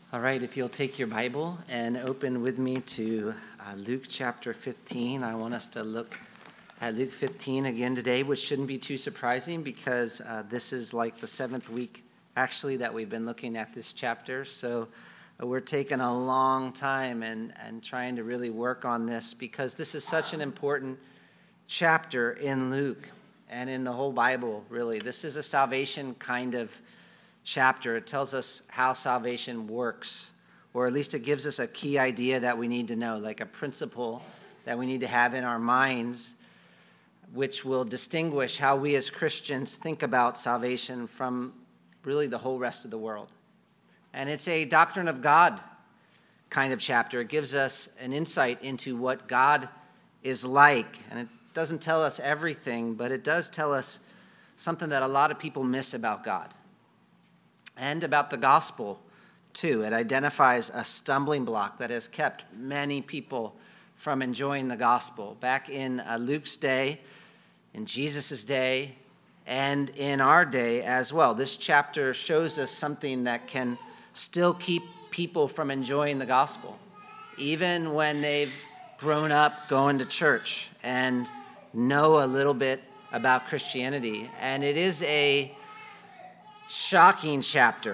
All right, if you'll take your Bible and open with me to Luke chapter 15. I want us to look at Luke 15 again today, which shouldn't be too surprising because this is like the seventh week, actually, that we've been looking at this chapter. So we're taking a long time and trying to really work on this because this is such an important chapter in Luke and in the whole Bible, really. This is a salvation kind of chapter. It tells us how salvation works, or at least it gives us a key idea that we need to know, like a principle that we need to have in our minds, which will distinguish how we as Christians think about salvation from really the whole rest of the world. And it's a doctrine of God kind of chapter. It gives us an insight into what God is like. And it doesn't tell us everything, but it does tell us something that a lot of people miss about God. And about the gospel, too. It identifies a stumbling block that has kept many people from enjoying the gospel. Back in Luke's day, in Jesus' day, and in our day as well. This chapter shows us something that can still keep people from enjoying the gospel, even when they've grown up going to church and know a little bit about Christianity. And it is a shocking chapter,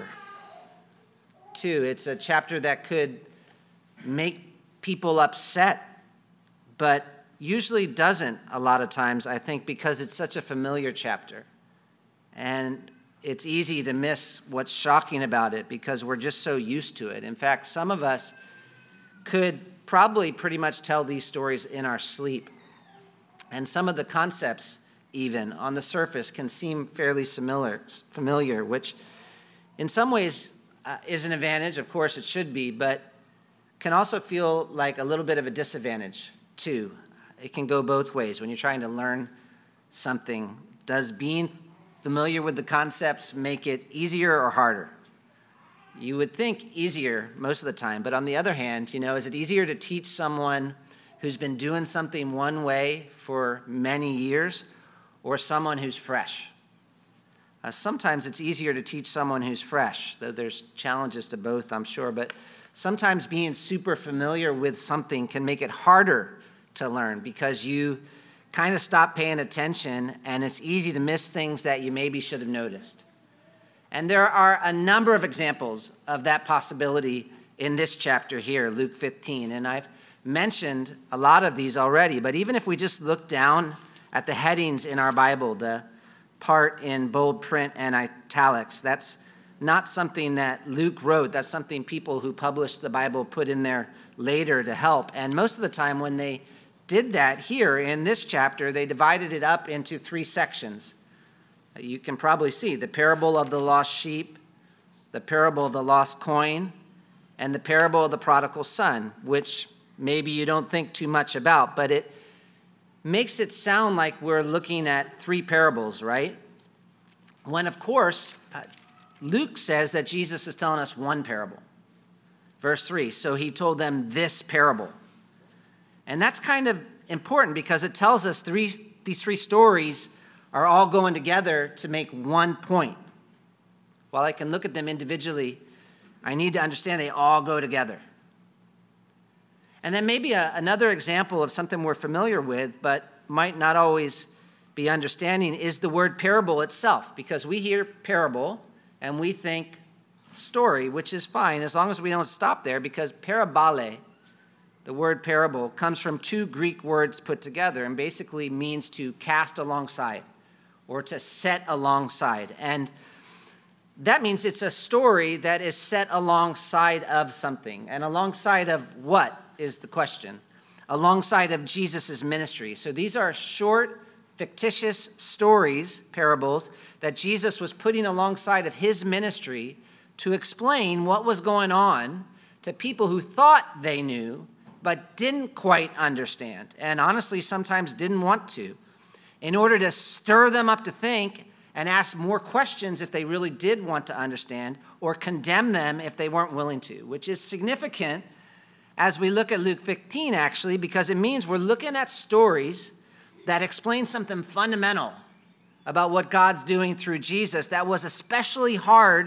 too. It's a chapter that could make people upset, but usually doesn't a lot of times, I think, because it's such a familiar chapter. And it's easy to miss what's shocking about it because we're just so used to it. In fact, some of us could probably pretty much tell these stories in our sleep. And some of the concepts, even on the surface, can seem fairly familiar, which in some ways is an advantage. Of course, it should be, but can also feel like a little bit of a disadvantage, too. It can go both ways. When you're trying to learn something, does being familiar with the concepts make it easier or harder? You would think easier most of the time, but on the other hand, is it easier to teach someone who's been doing something one way for many years, or someone who's fresh? Sometimes it's easier to teach someone who's fresh, though there's challenges to both, I'm sure. But sometimes being super familiar with something can make it harder to learn because you kind of stop paying attention and it's easy to miss things that you maybe should have noticed. And there are a number of examples of that possibility in this chapter here, Luke 15. And I've mentioned a lot of these already, but even if we just look down at the headings in our Bible, the part in bold print and italics, that's not something that Luke wrote. That's something people who published the Bible put in there later to help. And most of the time when they did that here in this chapter, they divided it up into three sections. You can probably see the parable of the lost sheep, the parable of the lost coin, and the parable of the prodigal son, which maybe you don't think too much about, but it makes it sound like we're looking at three parables, right? When, of course, Luke says that Jesus is telling us one parable. Verse 3, so he told them this parable. And that's kind of important because it tells us these three stories are all going together to make one point. While I can look at them individually, I need to understand they all go together. And then maybe another example of something we're familiar with, but might not always be understanding, is the word parable itself. Because we hear parable and we think story, which is fine as long as we don't stop there, because parabole, the word parable, comes from two Greek words put together and basically means to cast alongside or to set alongside. And that means it's a story that is set alongside of something. And alongside of what is the question? Alongside of Jesus' ministry. So these are short, fictitious stories, parables, that Jesus was putting alongside of his ministry to explain what was going on to people who thought they knew, but didn't quite understand, and honestly sometimes didn't want to, in order to stir them up to think and ask more questions if they really did want to understand, or condemn them if they weren't willing to, which is significant as we look at Luke 15, actually, because it means we're looking at stories that explain something fundamental about what God's doing through Jesus that was especially hard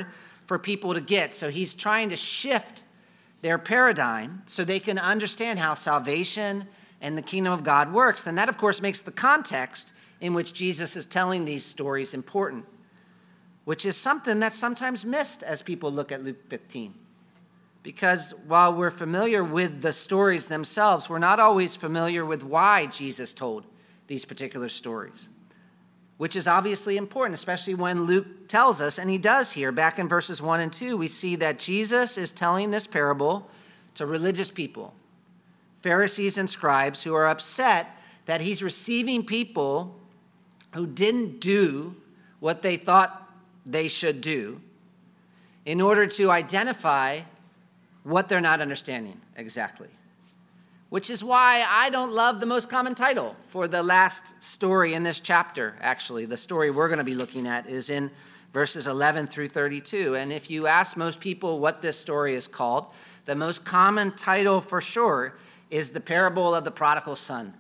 for people to get. So he's trying to shift their paradigm so they can understand how salvation and the kingdom of God works. And that, of course, makes the context in which Jesus is telling these stories important, which is something that's sometimes missed as people look at Luke 15. Because while we're familiar with the stories themselves, we're not always familiar with why Jesus told these particular stories, which is obviously important, especially when Luke tells us, and he does here, back in verses 1 and 2, we see that Jesus is telling this parable to religious people, Pharisees and scribes, who are upset that he's receiving people who didn't do what they thought they should do in order to identify what they're not understanding exactly. Which is why I don't love the most common title for the last story in this chapter, actually. The story we're going to be looking at is in verses 11 through 32. And if you ask most people what this story is called, the most common title for sure is the parable of the prodigal son.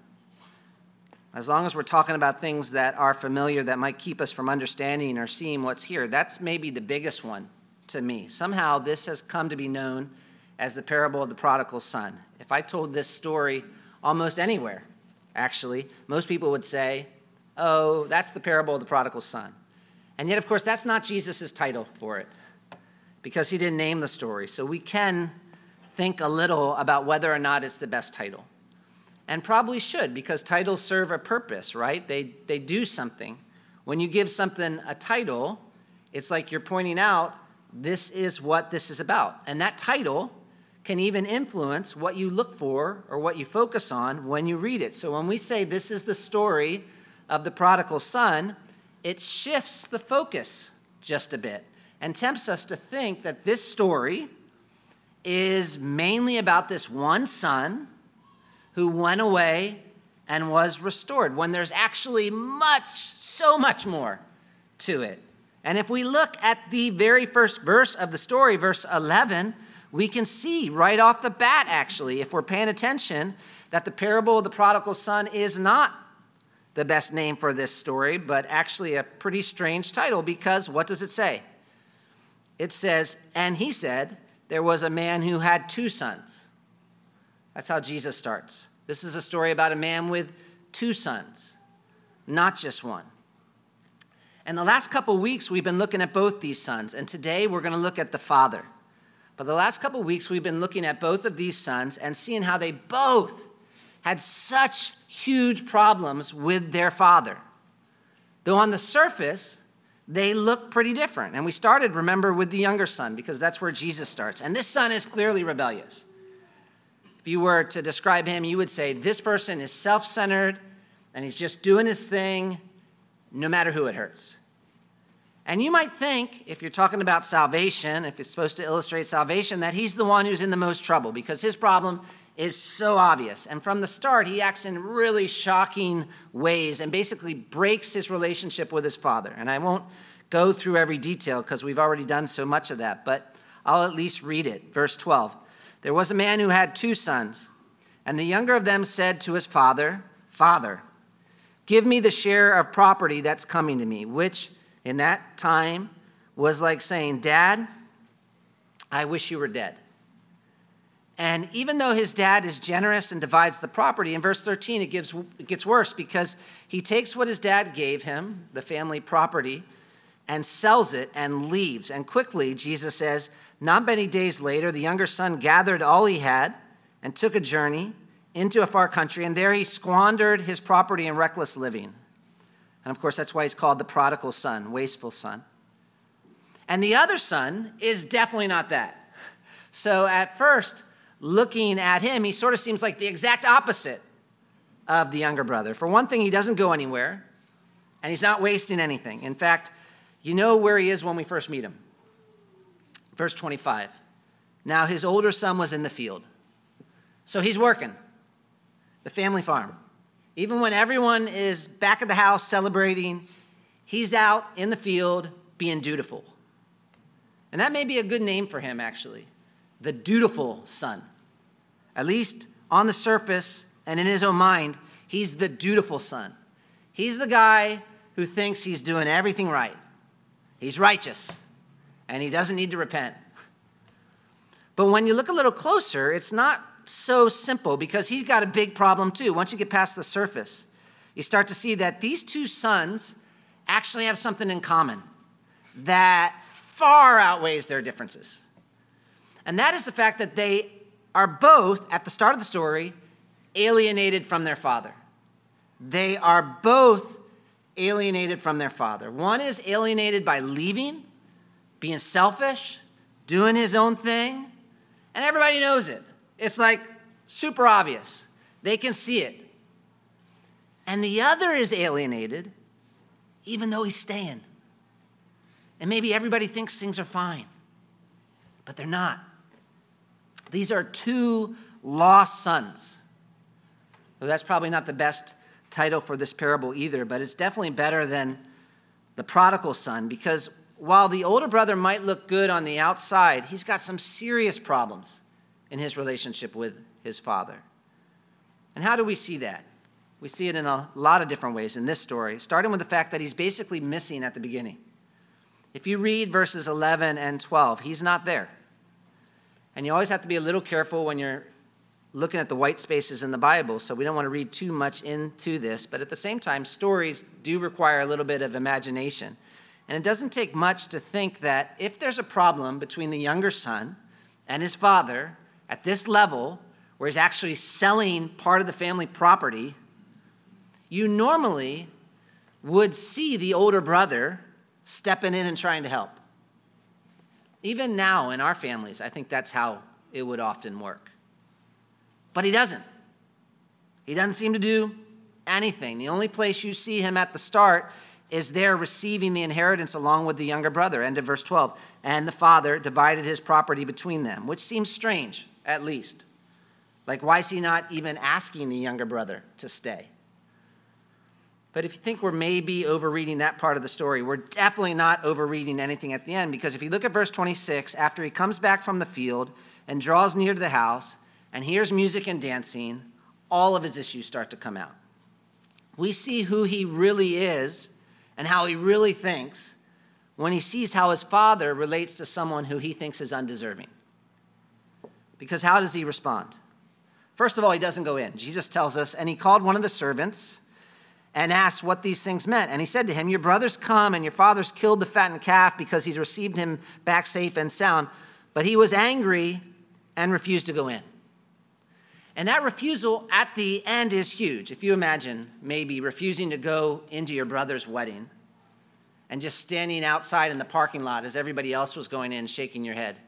As long as we're talking about things that are familiar that might keep us from understanding or seeing what's here, that's maybe the biggest one to me. Somehow this has come to be known as the parable of the prodigal son. If I told this story almost anywhere, actually, most people would say, oh, that's the parable of the prodigal son. And yet, of course, that's not Jesus' title for it, because he didn't name the story. So we can think a little about whether or not it's the best title. And probably should, because titles serve a purpose, right? They do something. When you give something a title, it's like you're pointing out, this is what this is about. And that title can even influence what you look for or what you focus on when you read it. So when we say this is the story of the prodigal son, it shifts the focus just a bit and tempts us to think that this story is mainly about this one son who went away and was restored, when there's actually so much more to it. And if we look at the very first verse of the story, verse 11, we can see right off the bat, actually, if we're paying attention, that the parable of the prodigal son is not the best name for this story, but actually a pretty strange title, because what does it say? It says, and he said, there was a man who had 2 sons. That's how Jesus starts. This is a story about a man with 2 sons, not just one. And the last couple weeks, we've been looking at both these sons, and today we're going to look at the father. But the last couple weeks, we've been looking at both of these sons and seeing how they both had such huge problems with their father. Though on the surface, they look pretty different. And we started, remember, with the younger son, because that's where Jesus starts. And this son is clearly rebellious. If you were to describe him, you would say this person is self-centered, and he's just doing his thing, no matter who it hurts. And you might think, if you're talking about salvation, if it's supposed to illustrate salvation, that he's the one who's in the most trouble, because his problem is so obvious. And from the start, he acts in really shocking ways and basically breaks his relationship with his father. And I won't go through every detail because we've already done so much of that, but I'll at least read it. Verse 12. There was a man who had 2 sons, and the younger of them said to his father, Father, give me the share of property that's coming to me, which in that time was like saying, Dad, I wish you were dead. And even though his dad is generous and divides the property, in verse 13 it gets worse, because he takes what his dad gave him, the family property, and sells it and leaves. And quickly, Jesus says, not many days later, the younger son gathered all he had and took a journey into a far country, and there he squandered his property in reckless living. And of course, that's why he's called the prodigal son, wasteful son. And the other son is definitely not that. So at first, looking at him, he sort of seems like the exact opposite of the younger brother. For one thing, he doesn't go anywhere, and he's not wasting anything. In fact, you know where he is when we first meet him. Verse 25. Now his older son was in the field. So he's working the family farm. Even when everyone is back at the house celebrating, he's out in the field being dutiful. And that may be a good name for him, actually. The dutiful son. At least on the surface and in his own mind, he's the dutiful son. He's the guy who thinks he's doing everything right. He's righteous. and he doesn't need to repent. But when you look a little closer, it's not so simple because he's got a big problem too. Once you get past the surface, you start to see that these two sons actually have something in common that far outweighs their differences. And that is the fact that they are both, at the start of the story, alienated from their father. They are both alienated from their father. One is alienated by leaving, being selfish, doing his own thing, and everybody knows it. It's like super obvious. They can see it. And the other is alienated, even though he's staying. And maybe everybody thinks things are fine, but they're not. These are two lost sons. Well, that's probably not the best title for this parable either, but it's definitely better than the prodigal son, because while the older brother might look good on the outside, he's got some serious problems in his relationship with his father. And how do we see that? We see it in a lot of different ways in this story, starting with the fact that he's basically missing at the beginning. If you read verses 11 and 12, he's not there. And you always have to be a little careful when you're looking at the white spaces in the Bible, so we don't want to read too much into this, but at the same time, stories do require a little bit of imagination. And it doesn't take much to think that if there's a problem between the younger son and his father at this level, where he's actually selling part of the family property, you normally would see the older brother stepping in and trying to help. Even now in our families, I think that's how it would often work. But he doesn't. He doesn't seem to do anything. The only place you see him at the start is there receiving the inheritance along with the younger brother. End of verse 12. And the father divided his property between them, which seems strange, at least. Like, why is he not even asking the younger brother to stay? But if you think we're maybe overreading that part of the story, we're definitely not overreading anything at the end, because if you look at verse 26, after he comes back from the field and draws near to the house and hears music and dancing, all of his issues start to come out. We see who he really is and how he really thinks when he sees how his father relates to someone who he thinks is undeserving. Because how does he respond? First of all, he doesn't go in. Jesus tells us, and he called one of the servants and asked what these things meant. And he said to him, your brother's come, and your father's killed the fattened calf because he's received him back safe and sound. But he was angry and refused to go in. And that refusal at the end is huge. If you imagine maybe refusing to go into your brother's wedding and just standing outside in the parking lot as everybody else was going in, shaking your head,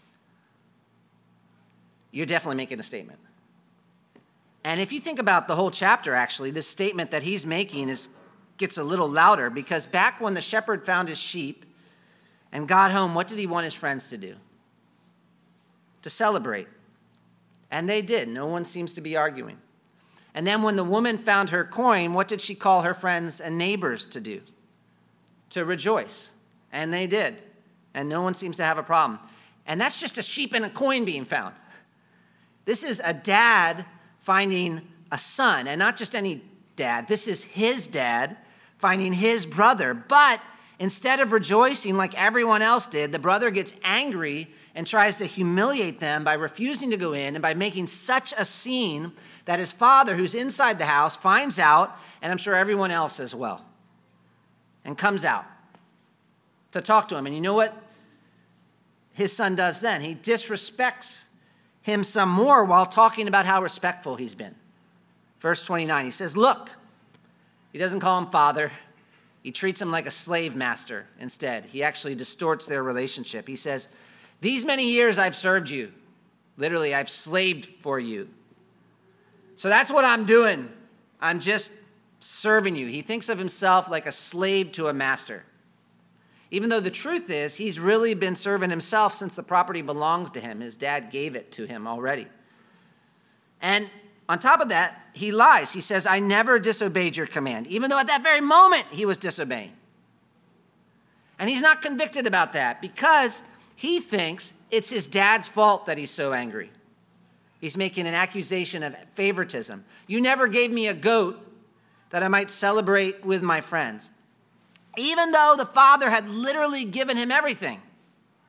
you're definitely making a statement. And if you think about the whole chapter, actually, this statement that he's making gets a little louder, because back when the shepherd found his sheep and got home, what did he want his friends to do? To celebrate. And they did. No one seems to be arguing. And then when the woman found her coin, what did she call her friends and neighbors to do? To rejoice. And they did. And no one seems to have a problem. And that's just a sheep and a coin being found. This is a dad finding a son, and not just any dad. This is his dad finding his brother. But instead of rejoicing like everyone else did, the brother gets angry and tries to humiliate them by refusing to go in and by making such a scene that his father, who's inside the house, finds out, and I'm sure everyone else as well, and comes out to talk to him. And you know what his son does then? He disrespects him some more while talking about how respectful he's been. Verse 29, he says, look, he doesn't call him father. He treats him like a slave master instead. He actually distorts their relationship. He says, these many years I've served you. Literally, I've slaved for you. So that's what I'm doing. I'm just serving you. He thinks of himself like a slave to a master. Even though the truth is, he's really been serving himself since the property belongs to him. His dad gave it to him already. And on top of that, he lies. He says, I never disobeyed your command, even though at that very moment he was disobeying. And he's not convicted about that because he thinks it's his dad's fault that he's so angry. He's making an accusation of favoritism. You never gave me a goat that I might celebrate with my friends. Even though the father had literally given him everything.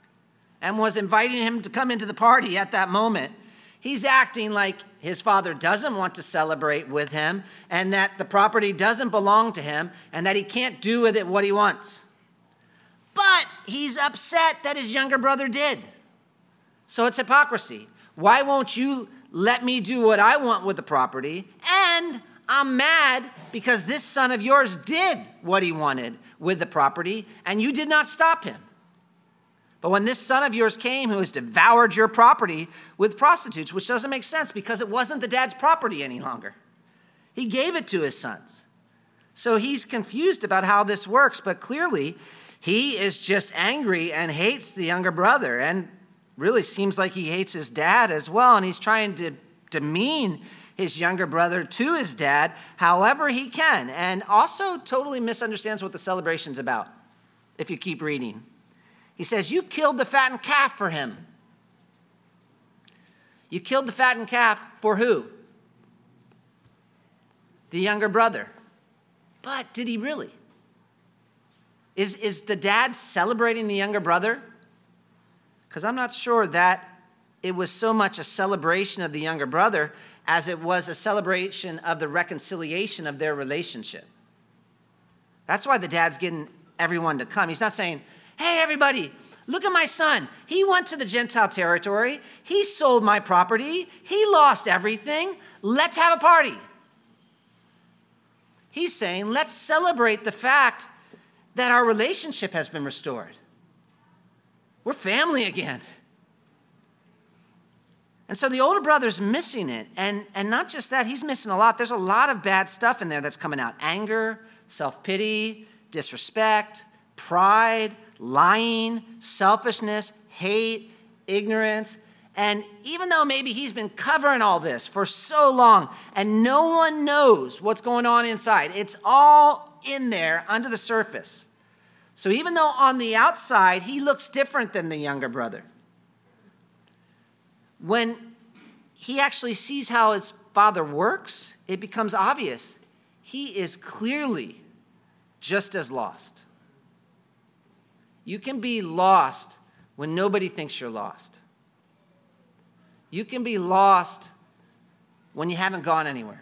and was inviting him to come into the party at that moment, he's acting like his father doesn't want to celebrate with him and that the property doesn't belong to him and that he can't do with it what he wants. But he's upset that his younger brother did. So it's hypocrisy. Why won't you let me do what I want with the property? And I'm mad because this son of yours did what he wanted with the property, and you did not stop him. But when this son of yours came who has devoured your property with prostitutes, which doesn't make sense because it wasn't the dad's property any longer. He gave it to his sons. So he's confused about how this works, but clearly he is just angry and hates the younger brother and really seems like he hates his dad as well, and he's trying to demean his younger brother to his dad however he can, and also totally misunderstands what the celebration's about, if you keep reading. He says, you killed the fattened calf for him. You killed the fattened calf for who? The younger brother. But did he really? Is the dad celebrating the younger brother? Because I'm not sure that it was so much a celebration of the younger brother as it was a celebration of the reconciliation of their relationship. That's why the dad's getting everyone to come. He's not saying, hey, everybody, look at my son. He went to the Gentile territory. He sold my property. He lost everything. Let's have a party. He's saying, let's celebrate the fact that our relationship has been restored. We're family again. And so the older brother's missing it. And not just that, he's missing a lot. There's a lot of bad stuff in there that's coming out. Anger, self-pity, disrespect, pride, lying, selfishness, hate, ignorance. And even though maybe he's been covering all this for so long and no one knows what's going on inside, it's all in there under the surface. So even though on the outside he looks different than the younger brother, when he actually sees how his father works, it becomes obvious he is clearly just as lost. You can be lost when nobody thinks you're lost. You can be lost when you haven't gone anywhere.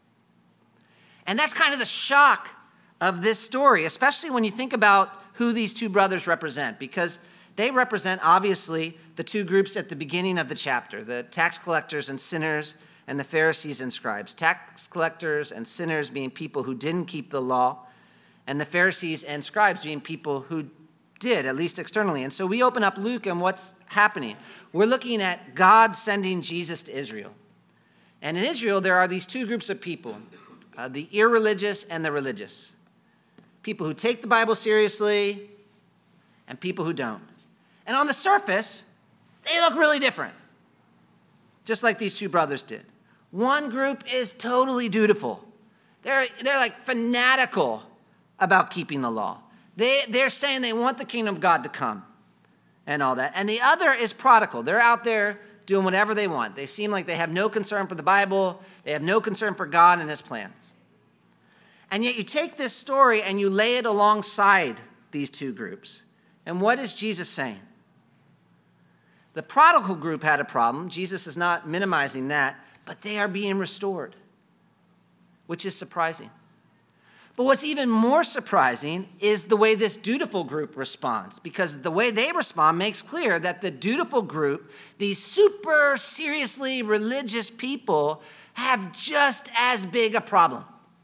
And that's kind of the shock of this story, especially when you think about who these two brothers represent, because they represent, obviously, the two groups at the beginning of the chapter, the tax collectors and sinners and the Pharisees and scribes. Tax collectors and sinners being people who didn't keep the law, and the Pharisees and scribes being people who did, at least externally. And so we open up Luke and what's happening. We're looking at God sending Jesus to Israel. And in Israel, there are these two groups of people, the irreligious and the religious. People who take the Bible seriously and people who don't. And on the surface, they look really different, just like these two brothers did. One group is totally dutiful. They're like fanatical about keeping the law. They're saying they want the kingdom of God to come and all that. And the other is prodigal. They're out there doing whatever they want. They seem like they have no concern for the Bible. They have no concern for God and his plans. And yet you take this story and you lay it alongside these two groups. And what is Jesus saying? The prodigal group had a problem. Jesus is not minimizing that, but they are being restored, which is surprising. But what's even more surprising is the way this dutiful group responds, because the way they respond makes clear that the dutiful group, these super seriously religious people, have just as big a problem,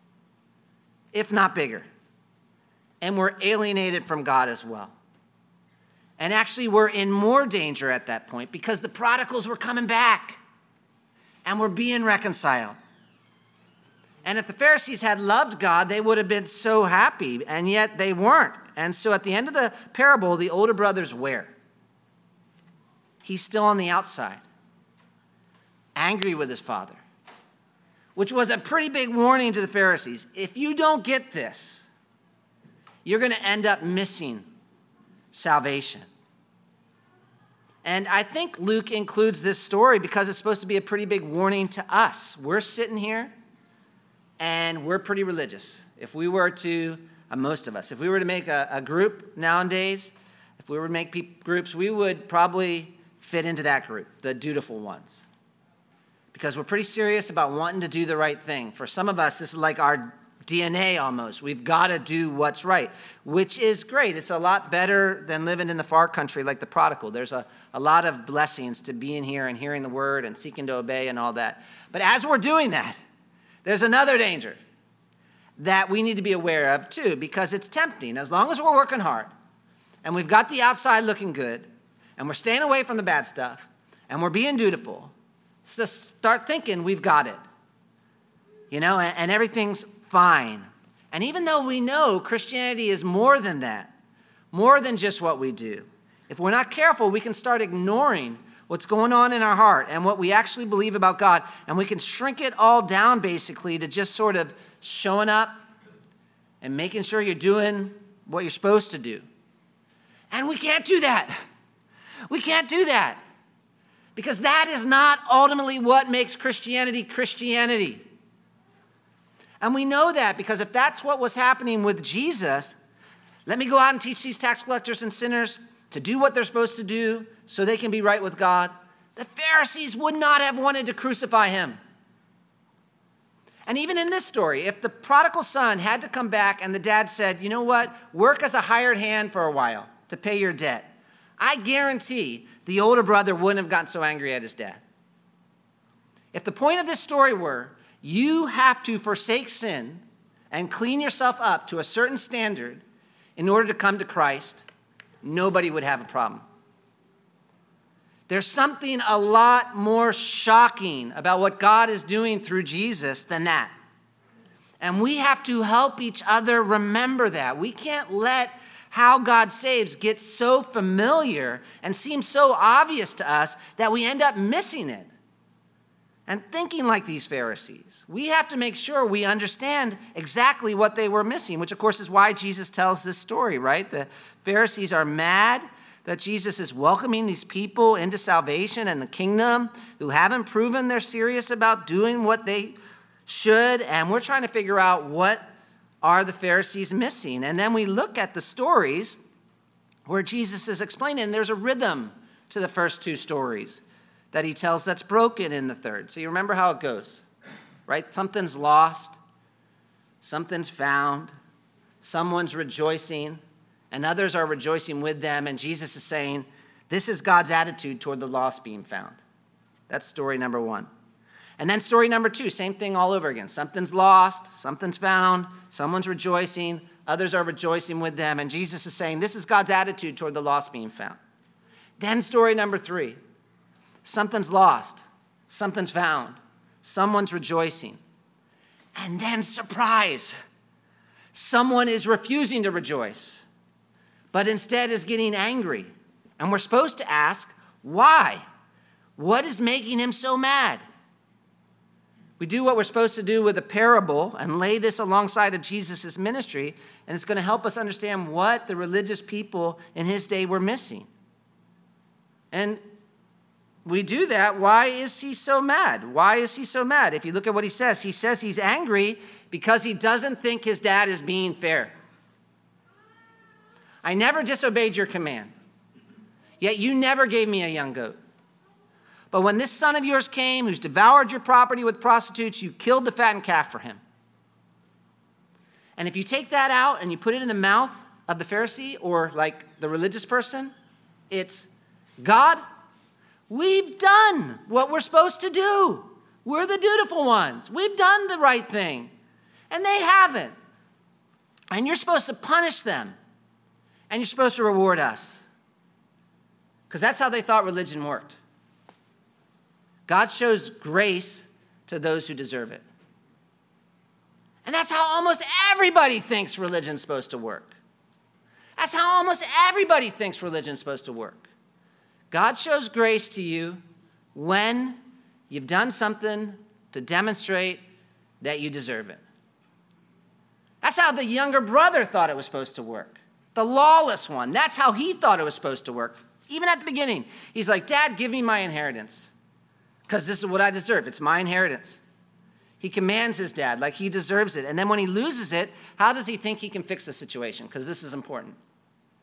if not bigger. And we're alienated from God as well. And actually, we're in more danger at that point because the prodigals were coming back and we're being reconciled. And if the Pharisees had loved God, they would have been so happy, and yet they weren't. And so at the end of the parable, the older brother's where? He's still on the outside, angry with his father, which was a pretty big warning to the Pharisees. If you don't get this, you're going to end up missing salvation. And I think Luke includes this story because it's supposed to be a pretty big warning to us. We're sitting here and we're pretty religious. If we were to, most of us, if we were to make a group nowadays, If we were to make groups, we would probably fit into that group, the dutiful ones. Because we're pretty serious about wanting to do the right thing. For some of us, this is like our DNA almost. We've got to do what's right, which is great. It's a lot better than living in the far country like the prodigal. There's a lot of blessings to being here and hearing the word and seeking to obey and all that. But as we're doing that, there's another danger that we need to be aware of too, because it's tempting. As long as we're working hard and we've got the outside looking good and we're staying away from the bad stuff and we're being dutiful, so start thinking we've got it, and everything's fine. And even though we know Christianity is more than that, more than just what we do, if we're not careful, we can start ignoring what's going on in our heart and what we actually believe about God, and we can shrink it all down basically to just sort of showing up and making sure you're doing what you're supposed to do. And we can't do that. We can't do that. Because that is not ultimately what makes Christianity Christianity. And we know that because if that's what was happening with Jesus, let me go out and teach these tax collectors and sinners to do what they're supposed to do so they can be right with God. The Pharisees would not have wanted to crucify him. And even in this story, if the prodigal son had to come back and the dad said, you know what, work as a hired hand for a while to pay your debt, I guarantee the older brother wouldn't have gotten so angry at his dad. If the point of this story were, you have to forsake sin and clean yourself up to a certain standard in order to come to Christ, nobody would have a problem. There's something a lot more shocking about what God is doing through Jesus than that. And we have to help each other remember that. We can't let how God saves get so familiar and seem so obvious to us that we end up missing it and thinking like these Pharisees. We have to make sure we understand exactly what they were missing, which of course is why Jesus tells this story, right? The Pharisees are mad that Jesus is welcoming these people into salvation and the kingdom who haven't proven they're serious about doing what they should, and we're trying to figure out what are the Pharisees missing. And then we look at the stories where Jesus is explaining, there's a rhythm to the first two stories that he tells that's broken in the third. So you remember how it goes, right? Something's lost, something's found, someone's rejoicing, and others are rejoicing with them. And Jesus is saying, this is God's attitude toward the lost being found. That's story number one. And then story number two, same thing all over again. Something's lost, something's found, someone's rejoicing, others are rejoicing with them. And Jesus is saying, this is God's attitude toward the lost being found. Then story number three, something's lost, something's found, someone's rejoicing. And then surprise, someone is refusing to rejoice, but instead is getting angry. And we're supposed to ask, why? What is making him so mad? We do what we're supposed to do with a parable and lay this alongside of Jesus' ministry, and it's going to help us understand what the religious people in his day were missing. And we do that. Why is he so mad? Why is he so mad? If you look at what he says he's angry because he doesn't think his dad is being fair. I never disobeyed your command, yet you never gave me a young goat. But when this son of yours came, who's devoured your property with prostitutes, you killed the fattened calf for him. And if you take that out and you put it in the mouth of the Pharisee or like the religious person, it's, God, we've done what we're supposed to do. We're the dutiful ones. We've done the right thing. And they haven't. And you're supposed to punish them. And you're supposed to reward us. Because that's how they thought religion worked. God shows grace to those who deserve it. And that's how almost everybody thinks religion's supposed to work. That's how almost everybody thinks religion's supposed to work. God shows grace to you when you've done something to demonstrate that you deserve it. That's how the younger brother thought it was supposed to work. The lawless one, that's how he thought it was supposed to work. Even at the beginning, he's like, Dad, give me my inheritance. Because this is what I deserve. It's my inheritance. He commands his dad like he deserves it. And then when he loses it, how does he think he can fix the situation? Because this is important.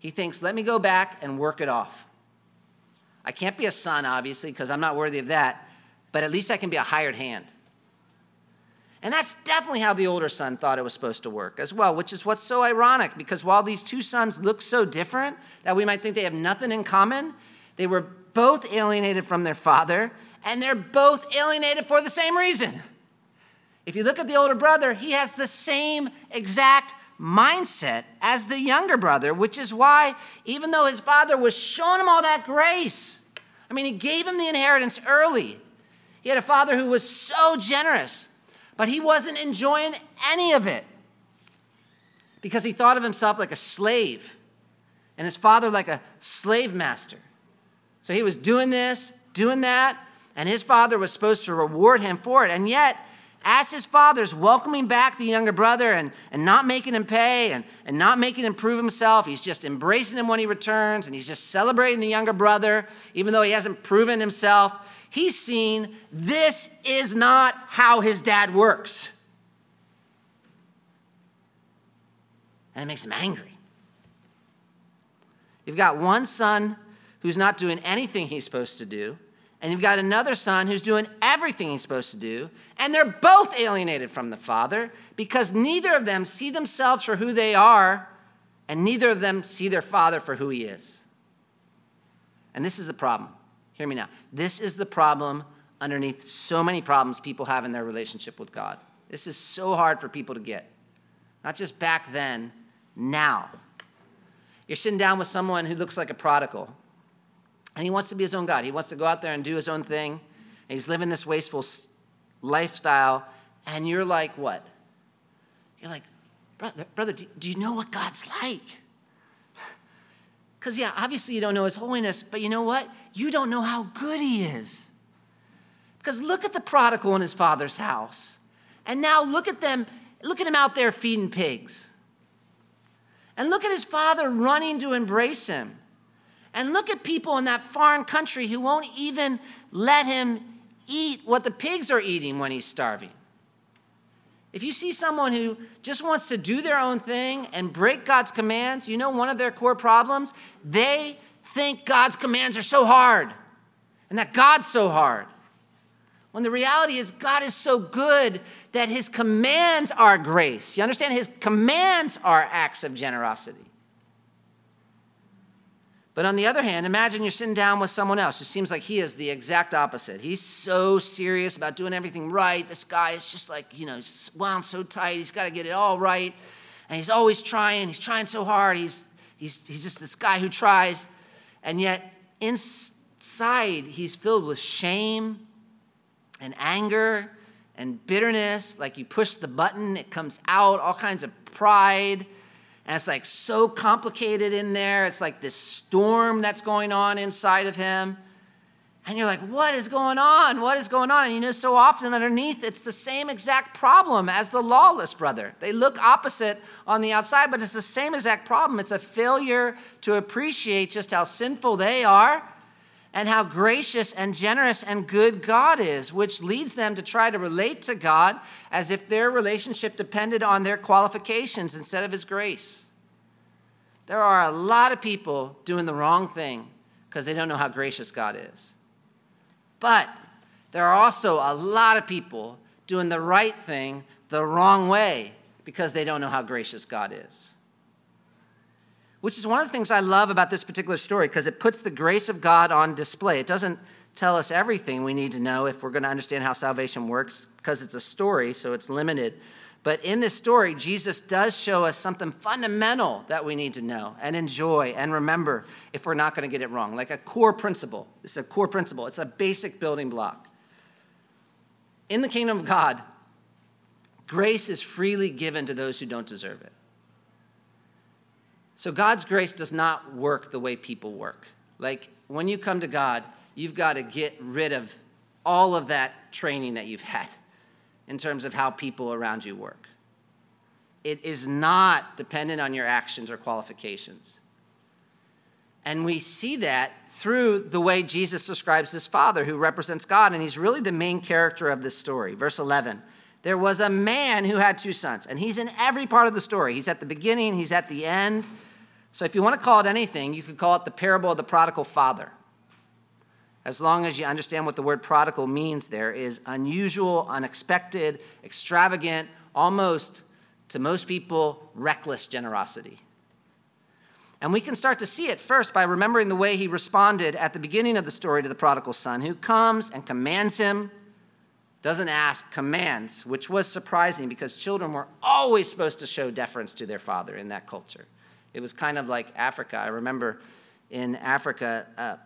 He thinks, let me go back and work it off. I can't be a son, obviously, because I'm not worthy of that, but at least I can be a hired hand. And that's definitely how the older son thought it was supposed to work as well, which is what's so ironic, because while these two sons look so different that we might think they have nothing in common, they were both alienated from their father, and they're both alienated for the same reason. If you look at the older brother, he has the same exact mindset as the younger brother, which is why even though his father was showing him all that grace, he gave him the inheritance early. He had a father who was so generous, but he wasn't enjoying any of it because he thought of himself like a slave and his father like a slave master. So he was doing this, doing that, and his father was supposed to reward him for it. And yet, as his father's welcoming back the younger brother and not making him pay and not making him prove himself, he's just embracing him when he returns, and he's just celebrating the younger brother, even though he hasn't proven himself. He's seen this is not how his dad works. And it makes him angry. You've got one son who's not doing anything he's supposed to do, and you've got another son who's doing everything he's supposed to do, and they're both alienated from the father because neither of them see themselves for who they are, and neither of them see their father for who he is. And this is the problem. Hear me now. This is the problem underneath so many problems people have in their relationship with God. This is so hard for people to get. Not just back then, now. You're sitting down with someone who looks like a prodigal, and he wants to be his own God. He wants to go out there and do his own thing. And he's living this wasteful lifestyle. And you're like, what? You're like, brother, do you know what God's like? Because, obviously you don't know his holiness. But you know what? You don't know how good he is. Because look at the prodigal in his father's house. And now look at them. Look at him out there feeding pigs. And look at his father running to embrace him. And look at people in that foreign country who won't even let him eat what the pigs are eating when he's starving. If you see someone who just wants to do their own thing and break God's commands, you know one of their core problems? They think God's commands are so hard and that God's so hard. When the reality is God is so good that his commands are grace. You understand? His commands are acts of generosity. But on the other hand, imagine you're sitting down with someone else who seems like he is the exact opposite. He's so serious about doing everything right. This guy is just like, wound so tight. He's got to get it all right. And he's always trying. He's trying so hard. He's just this guy who tries. And yet inside, he's filled with shame and anger and bitterness. Like you push the button, it comes out, all kinds of pride. And it's like so complicated in there. It's like this storm that's going on inside of him. And you're like, what is going on? What is going on? And so often underneath, it's the same exact problem as the lawless brother. They look opposite on the outside, but it's the same exact problem. It's a failure to appreciate just how sinful they are and how gracious and generous and good God is, which leads them to try to relate to God as if their relationship depended on their qualifications instead of his grace. There are a lot of people doing the wrong thing because they don't know how gracious God is. But there are also a lot of people doing the right thing the wrong way because they don't know how gracious God is. Which is one of the things I love about this particular story, because it puts the grace of God on display. It doesn't tell us everything we need to know if we're going to understand how salvation works, because it's a story, so it's limited. But in this story, Jesus does show us something fundamental that we need to know and enjoy and remember if we're not going to get it wrong, like a core principle. It's a core principle. It's a basic building block. In the kingdom of God, grace is freely given to those who don't deserve it. So God's grace does not work the way people work. Like when you come to God, you've got to get rid of all of that training that you've had in terms of how people around you work. It is not dependent on your actions or qualifications. And we see that through the way Jesus describes this father who represents God, and he's really the main character of this story. Verse 11, there was a man who had two sons, and he's in every part of the story. He's at the beginning, he's at the end. So if you want to call it anything, you could call it the parable of the prodigal father. As long as you understand what the word prodigal means, there is unusual, unexpected, extravagant, almost, to most people, reckless generosity. And we can start to see it first by remembering the way he responded at the beginning of the story to the prodigal son, who comes and commands him, doesn't ask, commands, which was surprising because children were always supposed to show deference to their father in that culture. It was kind of like Africa. I remember in Africa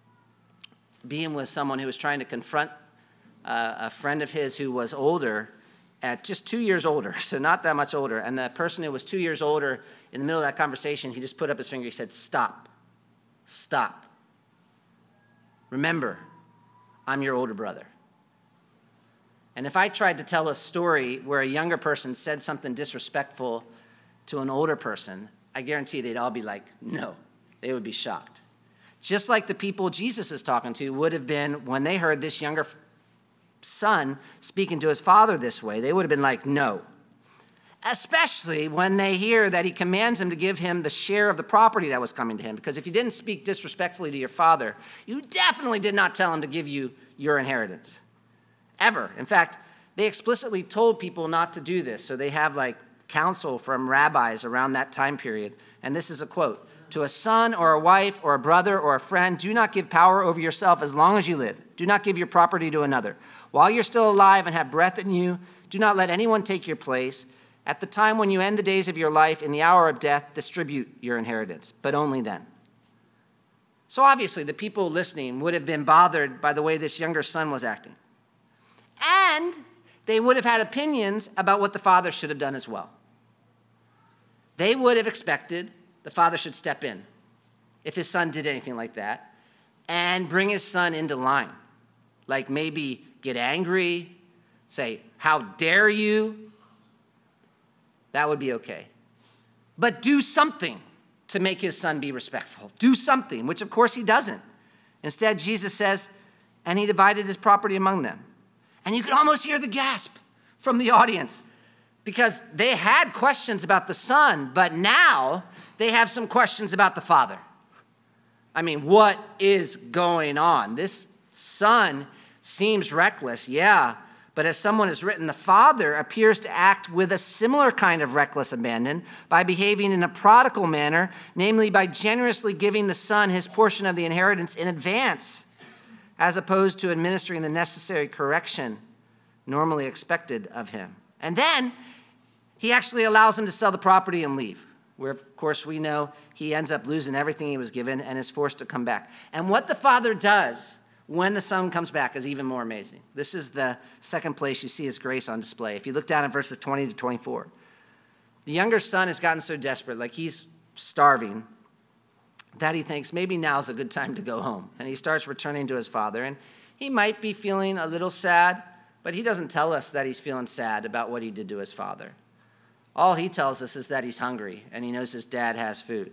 being with someone who was trying to confront a friend of his who was older, at just 2 years older, so not that much older. And the person who was 2 years older, in the middle of that conversation, he just put up his finger. He said, "Stop. Stop. Remember, I'm your older brother." And if I tried to tell a story where a younger person said something disrespectful to an older person, I guarantee they'd all be like, no. They would be shocked. Just like the people Jesus is talking to would have been when they heard this younger son speaking to his father this way. They would have been like, no. Especially when they hear that he commands him to give him the share of the property that was coming to him. Because if you didn't speak disrespectfully to your father, you definitely did not tell him to give you your inheritance. Ever. In fact, they explicitly told people not to do this. So they have like counsel from rabbis around that time period. And this is a quote: "To a son or a wife or a brother or a friend, do not give power over yourself as long as you live. Do not give your property to another. While you're still alive and have breath in you, do not let anyone take your place. At the time when you end the days of your life, in the hour of death, distribute your inheritance, but only then." So obviously the people listening would have been bothered by the way this younger son was acting. And they would have had opinions about what the father should have done as well. They would have expected the father should step in if his son did anything like that and bring his son into line. Like maybe get angry, say, "How dare you?" That would be okay. But do something to make his son be respectful. Do something, which of course he doesn't. Instead, Jesus says, "And he divided his property among them." And you could almost hear the gasp from the audience because they had questions about the son, but now they have some questions about the father. I mean, what is going on? This son seems reckless, yeah, but as someone has written, the father appears to act with a similar kind of reckless abandon by behaving in a prodigal manner, namely by generously giving the son his portion of the inheritance in advance, as opposed to administering the necessary correction normally expected of him. And then he actually allows him to sell the property and leave, where, of course, we know he ends up losing everything he was given and is forced to come back. And what the father does when the son comes back is even more amazing. This is the second place you see his grace on display. If you look down at verses 20 to 24, the younger son has gotten so desperate, like he's starving, that he thinks maybe now's a good time to go home. And he starts returning to his father. And he might be feeling a little sad, but he doesn't tell us that he's feeling sad about what he did to his father. All he tells us is that he's hungry and he knows his dad has food.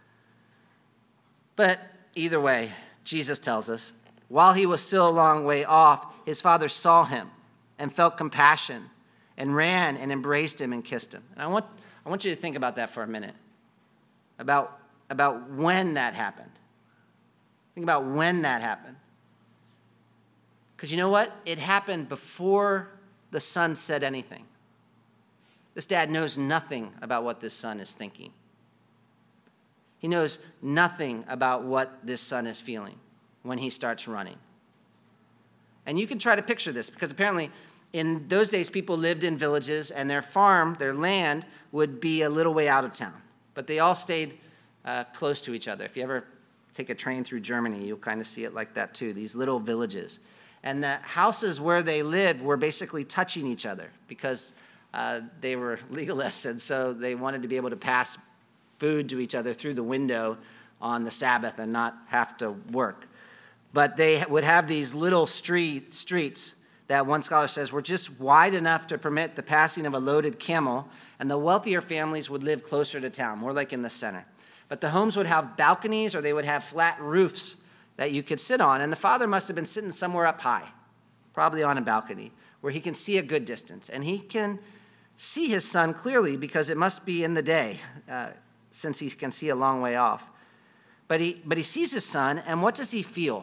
But either way, Jesus tells us, while he was still a long way off, his father saw him and felt compassion and ran and embraced him and kissed him. And I want you to think about that for a minute, about when that happened. Think about when that happened. Because you know what? It happened before the son said anything. This dad knows nothing about what this son is thinking. He knows nothing about what this son is feeling when he starts running. And you can try to picture this, because apparently in those days people lived in villages and their farm, their land, would be a little way out of town. But they all stayed close to each other. If you ever take a train through Germany, you'll kind of see it like that too, these little villages. And the houses where they lived were basically touching each other because they were legalists, and so they wanted to be able to pass food to each other through the window on the Sabbath and not have to work. But they would have these little streets that one scholar says were just wide enough to permit the passing of a loaded camel, and the wealthier families would live closer to town, more like in the center. But the homes would have balconies or they would have flat roofs that you could sit on, and the father must have been sitting somewhere up high, probably on a balcony, where he can see a good distance. And he can see his son clearly because it must be in the day. since he can see a long way off. But he sees his son, and what does he feel?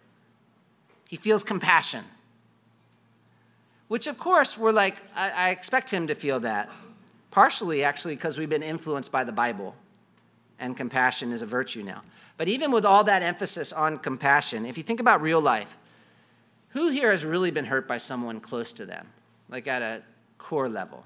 He feels compassion. Which, of course, we're like, I expect him to feel that. Partially, actually, because we've been influenced by the Bible, and compassion is a virtue now. But even with all that emphasis on compassion, if you think about real life, who here has really been hurt by someone close to them, like at a core level?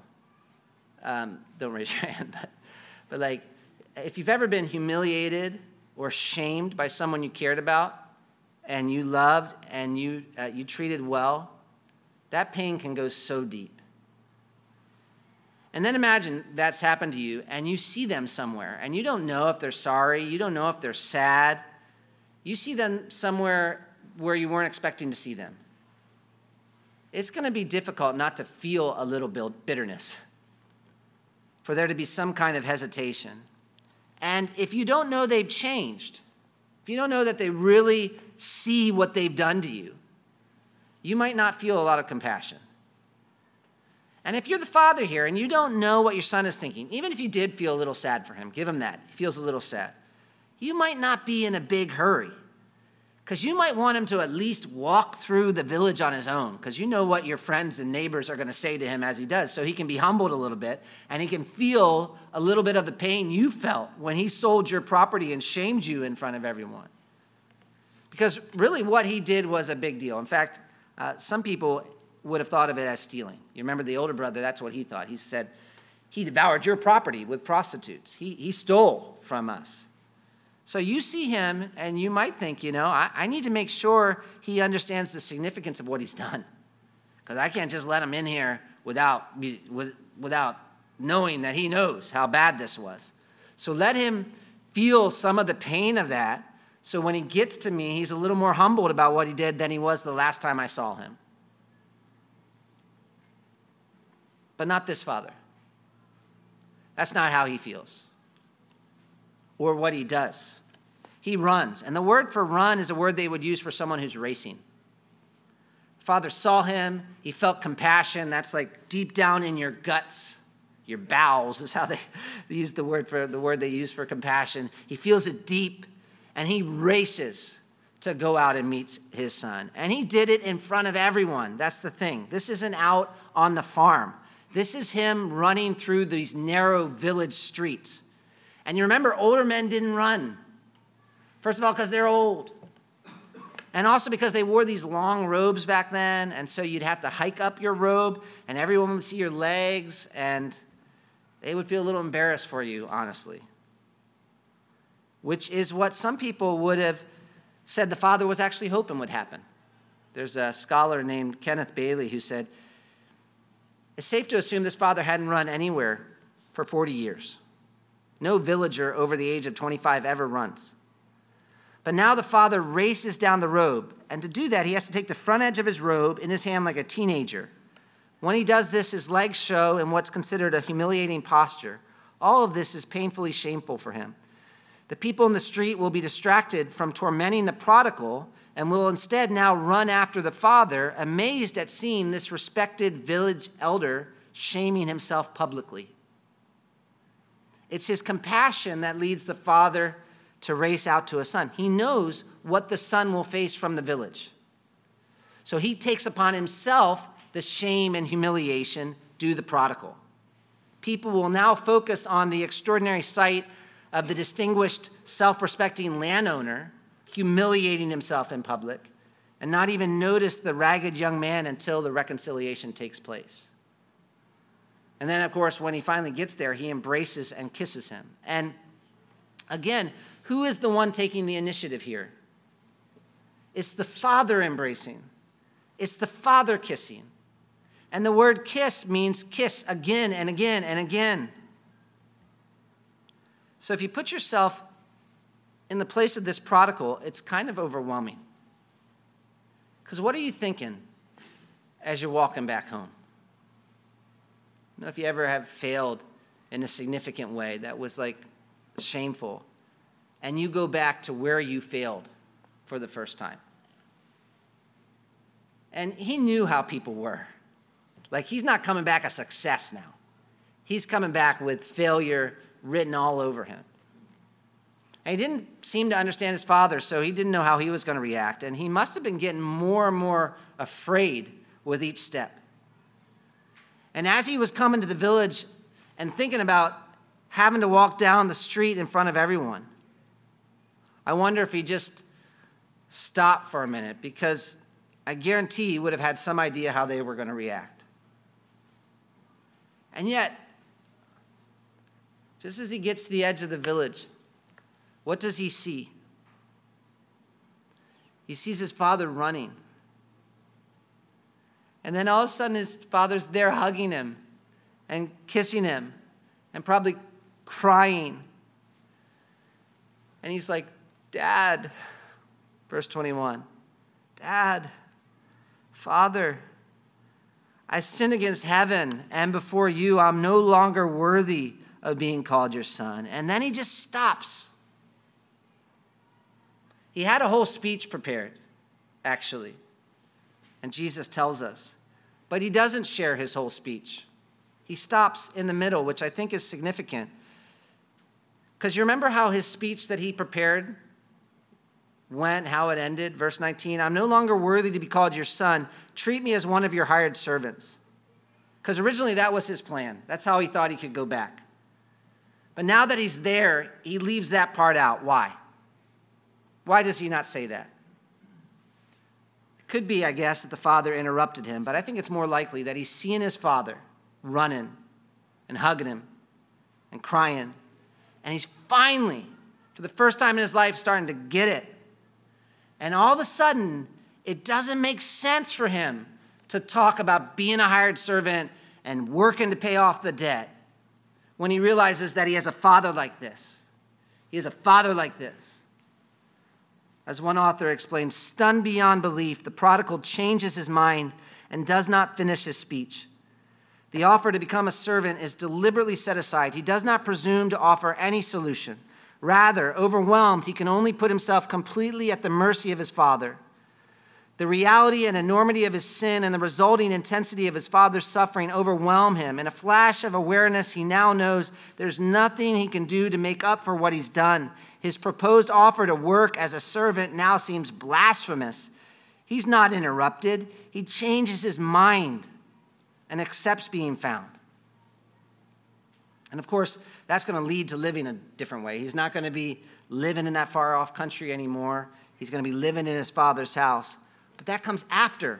Don't raise your hand, but like, if you've ever been humiliated or shamed by someone you cared about and you loved and you treated well, that pain can go so deep. And then imagine that's happened to you and you see them somewhere and you don't know if they're sorry, you don't know if they're sad. You see them somewhere where you weren't expecting to see them. It's going to be difficult not to feel a little bitterness, for there to be some kind of hesitation. And if you don't know they've changed, if you don't know that they really see what they've done to you, you might not feel a lot of compassion. And if you're the father here and you don't know what your son is thinking, even if you did feel a little sad for him, give him that. He feels a little sad. You might not be in a big hurry, because you might want him to at least walk through the village on his own, because you know what your friends and neighbors are going to say to him as he does, so he can be humbled a little bit and he can feel a little bit of the pain you felt when he sold your property and shamed you in front of everyone. Because really what he did was a big deal. In fact, some people would have thought of it as stealing. You remember the older brother, that's what he thought. He said, he devoured your property with prostitutes. He stole from us. So you see him and you might think, I need to make sure he understands the significance of what he's done, because I can't just let him in here without knowing that he knows how bad this was. So let him feel some of the pain of that, so when he gets to me, he's a little more humbled about what he did than he was the last time I saw him. But not this father. That's not how he feels or what he does. He runs. And the word for run is a word they would use for someone who's racing. Father saw him. He felt compassion. That's like deep down in your guts, your bowels is how they use the word they use for compassion. He feels it deep, and he races to go out and meet his son. And he did it in front of everyone. That's the thing. This isn't out on the farm. This is him running through these narrow village streets. And you remember, older men didn't run. First of all, because they're old. And also because they wore these long robes back then, and so you'd have to hike up your robe, and everyone would see your legs, and they would feel a little embarrassed for you, honestly. Which is what some people would have said the father was actually hoping would happen. There's a scholar named Kenneth Bailey who said, it's safe to assume this father hadn't run anywhere for 40 years. No villager over the age of 25 ever runs. But now the father races down the road, and to do that, he has to take the front edge of his robe in his hand like a teenager. When he does this, his legs show in what's considered a humiliating posture. All of this is painfully shameful for him. The people in the street will be distracted from tormenting the prodigal and will instead now run after the father, amazed at seeing this respected village elder shaming himself publicly. It's his compassion that leads the father to race out to a son. He knows what the son will face from the village. So he takes upon himself the shame and humiliation due to the prodigal. People will now focus on the extraordinary sight of the distinguished, self-respecting landowner humiliating himself in public, and not even notice the ragged young man until the reconciliation takes place. And then, of course, when he finally gets there, he embraces and kisses him. And again, who is the one taking the initiative here? It's the father embracing. It's the father kissing. And the word kiss means kiss again and again and again. So if you put yourself in the place of this prodigal, it's kind of overwhelming. Because what are you thinking as you're walking back home? If you ever have failed in a significant way that was like shameful, and you go back to where you failed for the first time. And he knew how people were. Like, he's not coming back a success now. He's coming back with failure written all over him. And he didn't seem to understand his father, so he didn't know how he was going to react. And he must have been getting more and more afraid with each step. And as he was coming to the village and thinking about having to walk down the street in front of everyone, I wonder if he just stopped for a minute, because I guarantee he would have had some idea how they were going to react. And yet, just as he gets to the edge of the village, what does he see? He sees his father running. And then all of a sudden his father's there hugging him and kissing him and probably crying. And he's like, Dad, verse 21, Dad, Father, I sinned against heaven and before you. I'm no longer worthy of being called your son. And then he just stops. He had a whole speech prepared, actually. And Jesus tells us. But he doesn't share his whole speech. He stops in the middle, which I think is significant. Because you remember how his speech that he prepared went, how it ended? Verse 19, I'm no longer worthy to be called your son. Treat me as one of your hired servants. Because originally that was his plan. That's how he thought he could go back. But now that he's there, he leaves that part out. Why? Why does he not say that? It could be, I guess, that the father interrupted him, but I think it's more likely that he's seeing his father running and hugging him and crying. And he's finally, for the first time in his life, starting to get it. And all of a sudden, it doesn't make sense for him to talk about being a hired servant and working to pay off the debt when he realizes that he has a father like this. He has a father like this. As one author explained, stunned beyond belief, the prodigal changes his mind and does not finish his speech. The offer to become a servant is deliberately set aside. He does not presume to offer any solution. Rather, overwhelmed, he can only put himself completely at the mercy of his father. The reality and enormity of his sin and the resulting intensity of his father's suffering overwhelm him. In a flash of awareness, he now knows there's nothing he can do to make up for what he's done. His proposed offer to work as a servant now seems blasphemous. He's not interrupted. He changes his mind and accepts being found. And of course, that's going to lead to living a different way. He's not going to be living in that far off country anymore. He's going to be living in his father's house. But that comes after,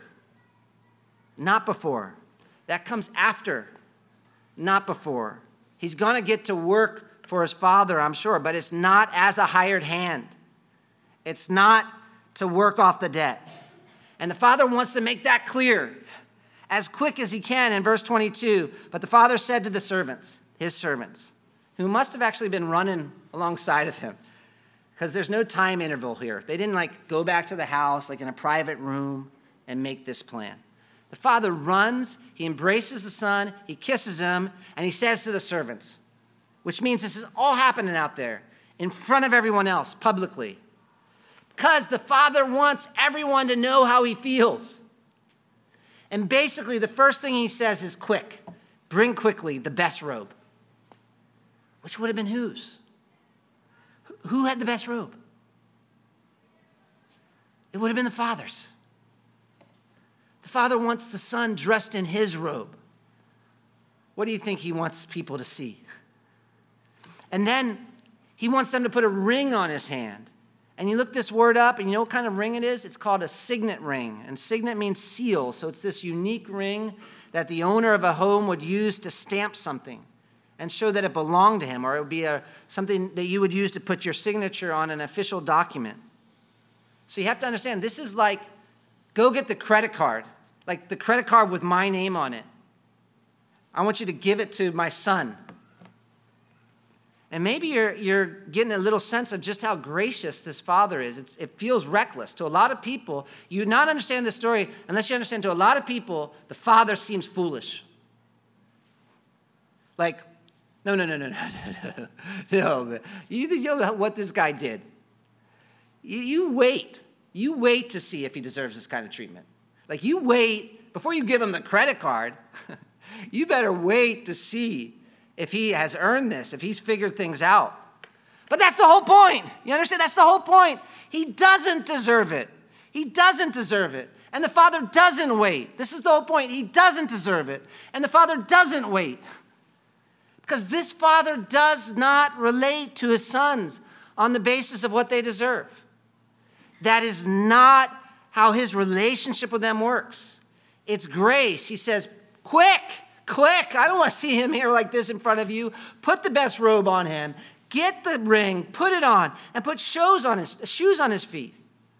not before. That comes after, not before. He's going to get to work for his father, I'm sure, but it's not as a hired hand. It's not to work off the debt. And the father wants to make that clear as quick as he can in verse 22. But the father said to the servants, his servants, who must have actually been running alongside of him, because there's no time interval here. They didn't go back to the house in a private room and make this plan. The father runs, he embraces the son, he kisses him, and he says to the servants, which means this is all happening out there in front of everyone else publicly, because the father wants everyone to know how he feels. And basically the first thing he says is quick, bring quickly the best robe, which would have been whose? Who had the best robe? It would have been the father's. The father wants the son dressed in his robe. What do you think he wants people to see? And then he wants them to put a ring on his hand. And you look this word up, and you know what kind of ring it is? It's called a signet ring. And signet means seal. So it's this unique ring that the owner of a home would use to stamp something and show that it belonged to him, or it would be something that you would use to put your signature on an official document. So you have to understand, this is like, go get the credit card, like the credit card with my name on it. I want you to give it to my son. And maybe you're getting a little sense of just how gracious this father is. It feels reckless. To a lot of people, you would not understand this story unless you understand, to a lot of people, the father seems foolish. No. No, you know what this guy did. You wait. You wait to see if he deserves this kind of treatment. You wait, before you give him the credit card, you better wait to see if he has earned this, if he's figured things out. But that's the whole point. You understand? That's the whole point. He doesn't deserve it. He doesn't deserve it. And the Father doesn't wait. This is the whole point. He doesn't deserve it. And the Father doesn't wait. Because this Father does not relate to his sons on the basis of what they deserve. That is not how his relationship with them works. It's grace. He says, quick, I don't want to see him here like this in front of you. Put the best robe on him. Get the ring, put it on, and put shoes on his feet.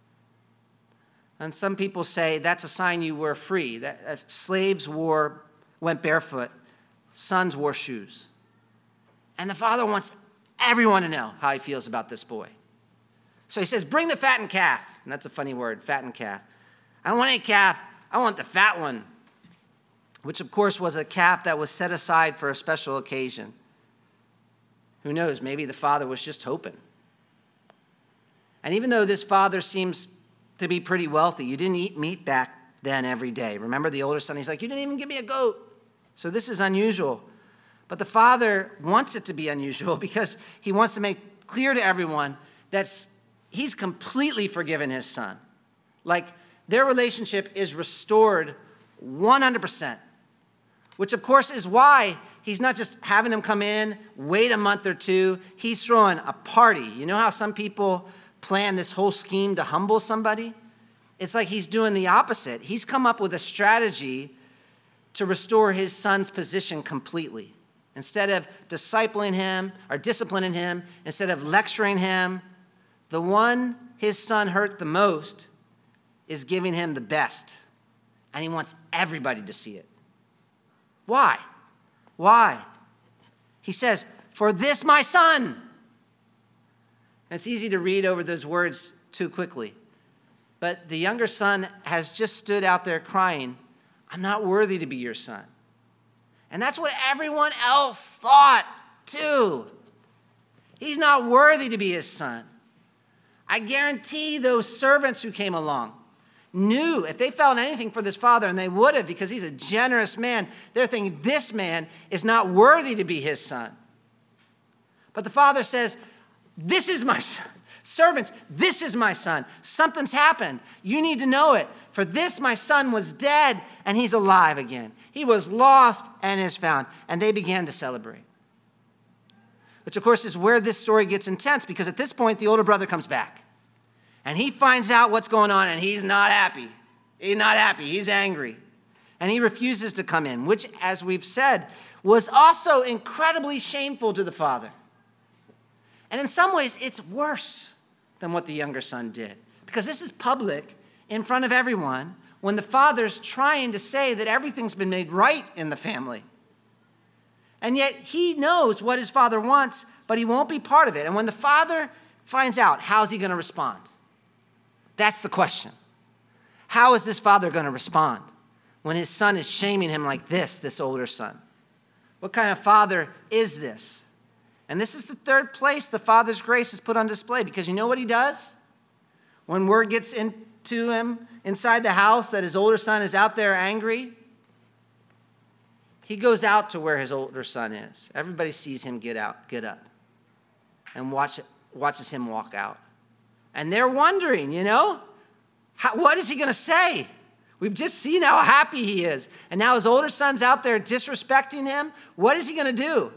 And some people say that's a sign you were free. That as slaves went barefoot, sons wore shoes. And the Father wants everyone to know how he feels about this boy. So he says, bring the fattened calf. And that's a funny word, fattened calf. I don't want any calf. I want the fat one, which of course was a calf that was set aside for a special occasion. Who knows? Maybe the Father was just hoping. And even though this father seems to be pretty wealthy, you didn't eat meat back then every day. Remember the older son? He's like, you didn't even give me a goat. So this is unusual. But the Father wants it to be unusual because he wants to make clear to everyone that he's completely forgiven his son. Like their relationship is restored 100%, which of course is why he's not just having him come in, wait a month or two. He's throwing a party. You know how some people plan this whole scheme to humble somebody? It's like he's doing the opposite. He's come up with a strategy to restore his son's position completely. Instead of disciplining him or disciplining him, instead of lecturing him, the one his son hurt the most is giving him the best. And he wants everybody to see it. Why? Why? He says, for this my son. And it's easy to read over those words too quickly. But the younger son has just stood out there crying, I'm not worthy to be your son. And that's what everyone else thought too. He's not worthy to be his son. I guarantee those servants who came along knew if they felt anything for this father, and they would have because he's a generous man, they're thinking this man is not worthy to be his son. But the father says, this is my son. Servants, this is my son. Something's happened. You need to know it. For this my son was dead and he's alive again. He was lost and is found. And they began to celebrate. Which of course is where this story gets intense, because at this point the older brother comes back. And he finds out what's going on and he's not happy. He's not happy. He's angry. And he refuses to come in, which, as we've said, was also incredibly shameful to the father. And in some ways, it's worse than what the younger son did, because this is public in front of everyone when the father's trying to say that everything's been made right in the family. And yet he knows what his father wants, but he won't be part of it. And when the father finds out, how's he going to respond? That's the question. How is this father going to respond when his son is shaming him like this older son? What kind of father is this? And this is the third place the Father's grace is put on display, because you know what he does? When word gets into him inside the house that his older son is out there angry, he goes out to where his older son is. Everybody sees him get up, and watches him walk out. And they're wondering, what is he going to say? We've just seen how happy he is. And now his older son's out there disrespecting him. What is he going to do?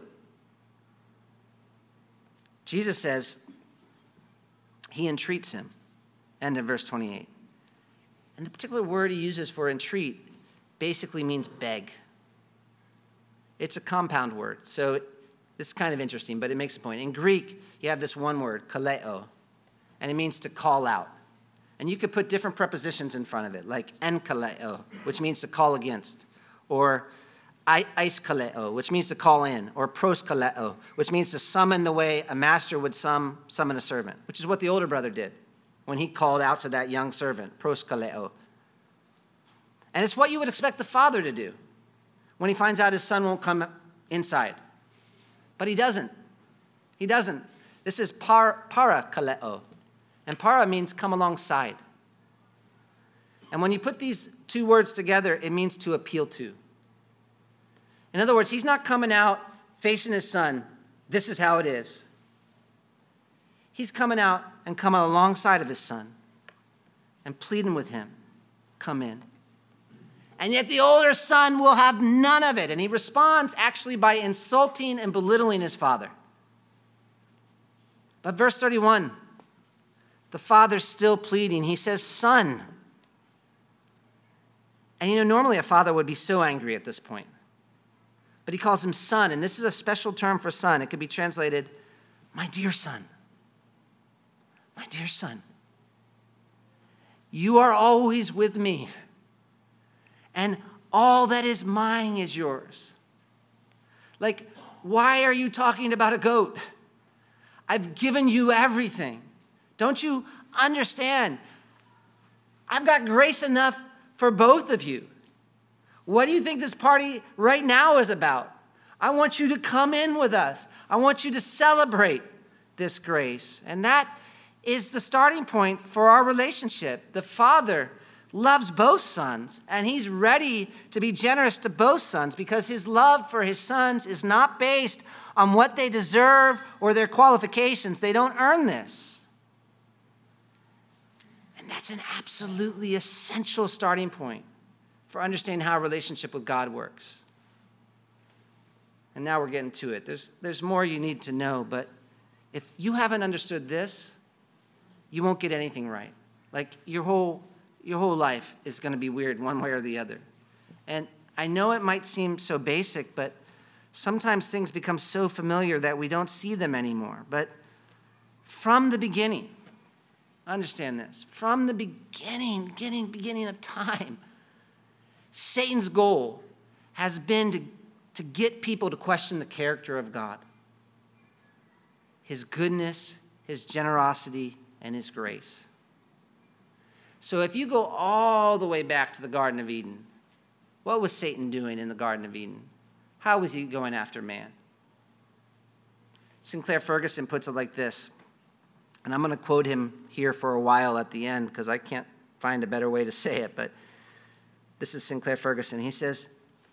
Jesus says he entreats him. End of verse 28. And the particular word he uses for entreat basically means beg. It's a compound word, so this is kind of interesting, but it makes a point. In Greek, you have this one word, kaleo, and it means to call out. And you could put different prepositions in front of it, like enkaleo, which means to call against, or eiskaleo, which means to call in, or proskaleo, which means to summon the way a master would summon a servant, which is what the older brother did when he called out to that young servant, proskaleo. And it's what you would expect the father to do when he finds out his son won't come inside. But he doesn't. He doesn't. This is parakaleo. And para means come alongside. And when you put these two words together, it means to appeal to. In other words, he's not coming out facing his son, this is how it is. He's coming out and coming alongside of his son and pleading with him, come in. And yet the older son will have none of it. And he responds actually by insulting and belittling his father. But verse 31, the father's still pleading. He says, son. And normally a father would be so angry at this point. But he calls him son, and this is a special term for son. It could be translated, my dear son. My dear son. You are always with me, and all that is mine is yours. Like, why are you talking about a goat? I've given you everything. Don't you understand? I've got grace enough for both of you. What do you think this party right now is about? I want you to come in with us. I want you to celebrate this grace. And that is the starting point for our relationship. The father loves both sons, and he's ready to be generous to both sons because his love for his sons is not based on what they deserve or their qualifications. They don't earn this. And that's an absolutely essential starting point for understanding how a relationship with God works. And now we're getting to it. There's more you need to know, but if you haven't understood this, you won't get anything right. Like your whole life is going to be weird one way or the other. And I know it might seem so basic, but sometimes things become so familiar that we don't see them anymore. But from the beginning, understand this, from the beginning of time, Satan's goal has been to get people to question the character of God, his goodness, his generosity, and his grace. So if you go all the way back to the Garden of Eden, what was Satan doing in the Garden of Eden? How was he going after man? Sinclair Ferguson puts it like this, and I'm going to quote him here for a while at the end because I can't find a better way to say it, but this is Sinclair Ferguson. He says,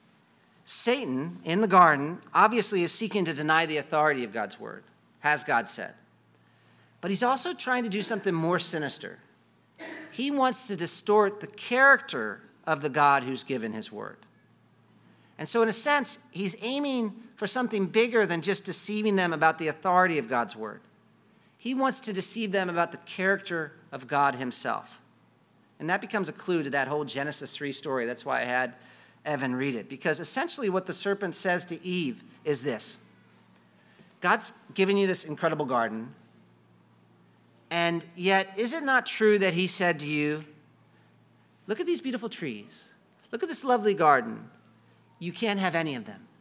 Satan in the garden obviously is seeking to deny the authority of God's word, has God said. But he's also trying to do something more sinister. He wants to distort the character of the God who's given his word. And so in a sense, he's aiming for something bigger than just deceiving them about the authority of God's word. He wants to deceive them about the character of God himself. And that becomes a clue to that whole Genesis 3 story. That's why I had Evan read it. Because essentially what the serpent says to Eve is this. God's given you this incredible garden. And yet, is it not true that he said to you, look at these beautiful trees. Look at this lovely garden. You can't have any of them.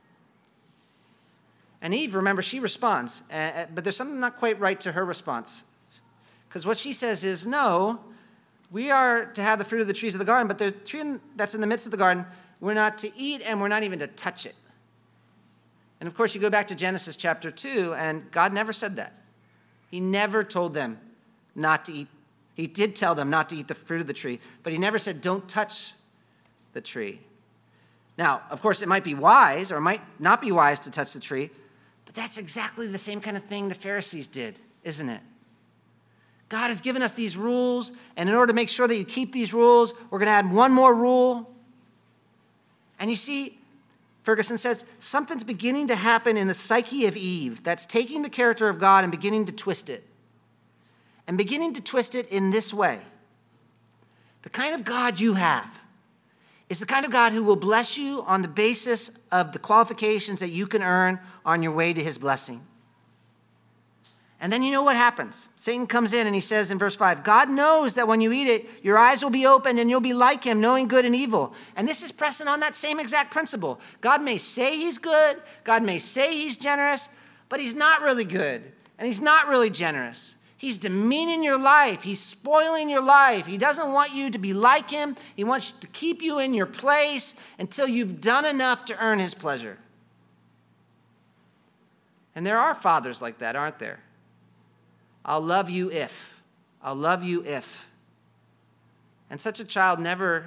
And Eve, remember, she responds. But there's something not quite right to her response. Because what she says is, no, we are to have the fruit of the trees of the garden, but the tree that's in the midst of the garden, we're not to eat and we're not even to touch it. And of course, you go back to Genesis chapter 2, and God never said that. He never told them not to eat. He did tell them not to eat the fruit of the tree, but he never said, don't touch the tree. Now, of course, it might be wise or it might not be wise to touch the tree, but that's exactly the same kind of thing the Pharisees did, isn't it? God has given us these rules, and in order to make sure that you keep these rules, we're going to add one more rule. And you see, Ferguson says, something's beginning to happen in the psyche of Eve that's taking the character of God and beginning to twist it. And beginning to twist it in this way. The kind of God you have is the kind of God who will bless you on the basis of the qualifications that you can earn on your way to his blessing. And then you know what happens. Satan comes in and he says in verse 5, God knows that when you eat it, your eyes will be opened and you'll be like him, knowing good and evil. And this is pressing on that same exact principle. God may say he's good, God may say he's generous, but he's not really good and he's not really generous. He's demeaning your life. He's spoiling your life. He doesn't want you to be like him. He wants to keep you in your place until you've done enough to earn his pleasure. And there are fathers like that, aren't there? I'll love you if. I'll love you if. And such a child never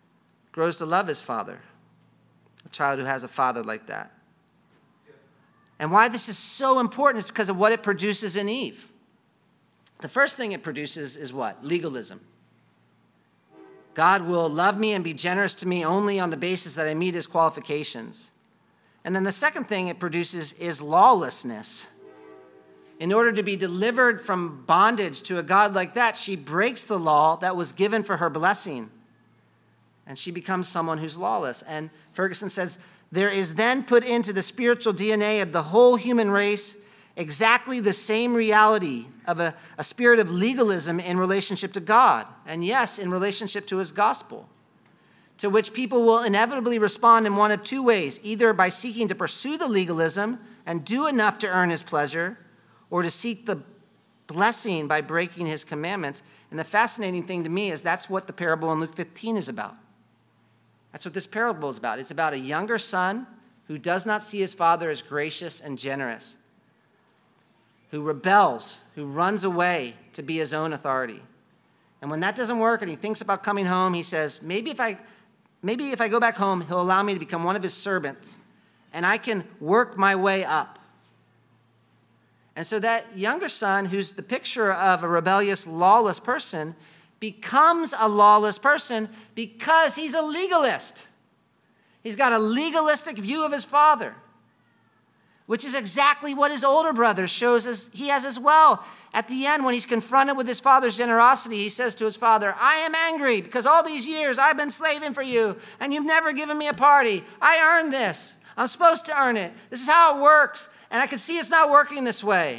grows to love his father. A child who has a father like that. And why this is so important is because of what it produces in Eve. The first thing it produces is what? Legalism. God will love me and be generous to me only on the basis that I meet his qualifications. And then the second thing it produces is lawlessness. In order to be delivered from bondage to a God like that, she breaks the law that was given for her blessing. And she becomes someone who's lawless. And Ferguson says, there is then put into the spiritual DNA of the whole human race exactly the same reality of a spirit of legalism in relationship to God. And yes, in relationship to his gospel, to which people will inevitably respond in one of two ways, either by seeking to pursue the legalism and do enough to earn his pleasure, or to seek the blessing by breaking his commandments. And the fascinating thing to me is that's what the parable in Luke 15 is about. That's what this parable is about. It's about a younger son who does not see his father as gracious and generous, who rebels, who runs away to be his own authority. And when that doesn't work and he thinks about coming home, he says, maybe if I go back home, he'll allow me to become one of his servants, and I can work my way up. And so that younger son, who's the picture of a rebellious, lawless person, becomes a lawless person because he's a legalist. He's got a legalistic view of his father, which is exactly what his older brother shows he has as well. At the end, when he's confronted with his father's generosity, he says to his father, I am angry because all these years I've been slaving for you and you've never given me a party. I earned this. I'm supposed to earn it. This is how it works. And I can see it's not working this way.